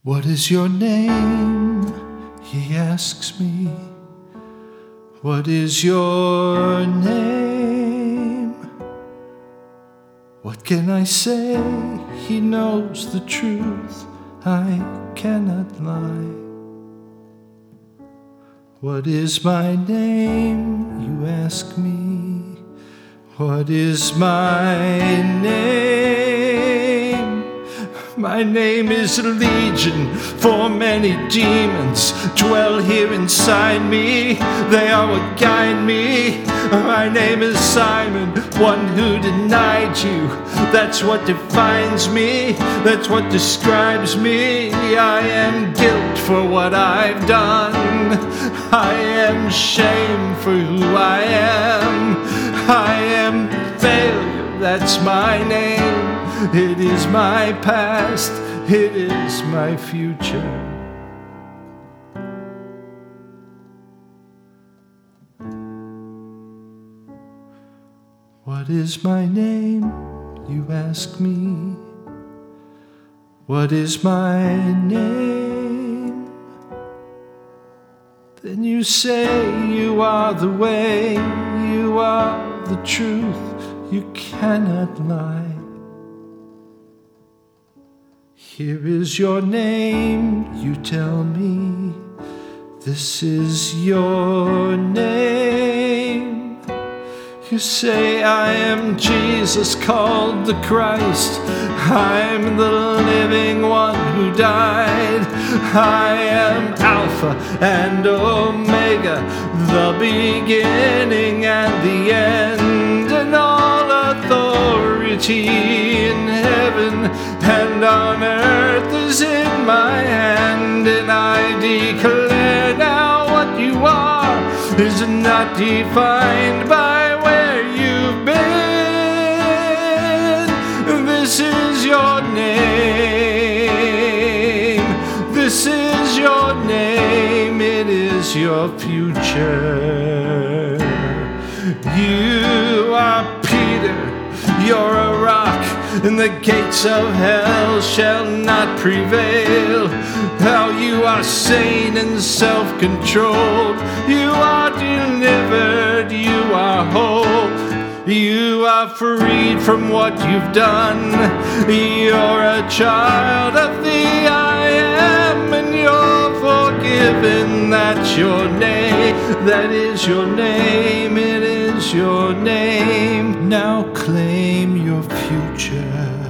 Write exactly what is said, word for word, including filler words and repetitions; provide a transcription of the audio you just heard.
What is your name? He asks me. What is your name? What can I say? He knows the truth. I cannot lie. What is my name? You ask me. What is my name? My name is Legion, for many demons dwell here inside me. They are what guide me. My name is Simon, one who denied you. That's what defines me. That's what describes me. I am guilt for what I've done. I am shame for who I am. I am failure, that's my name. It is my past, it is my future. What is my name? You ask me. What is my name? Then you say you are the way, you are the truth, you cannot lie. Here is your name, you tell me. This is your name. You say I am Jesus, called the Christ. I'm the living one who died. I am Alpha and Omega, the beginning and the end, and all authority in heaven and on earth is in my hand. And I declare now what you are is not defined by where you've been. This is your name. This is your name. It is your future. You are Peter. You're a rock, and the gates of hell shall not prevail. How you are sane and self-controlled. You are delivered, you are whole. You are freed from what you've done. You're a child of the I Am, and you're forgiven. That's your name. That is your name. It is your name. Now claim your future.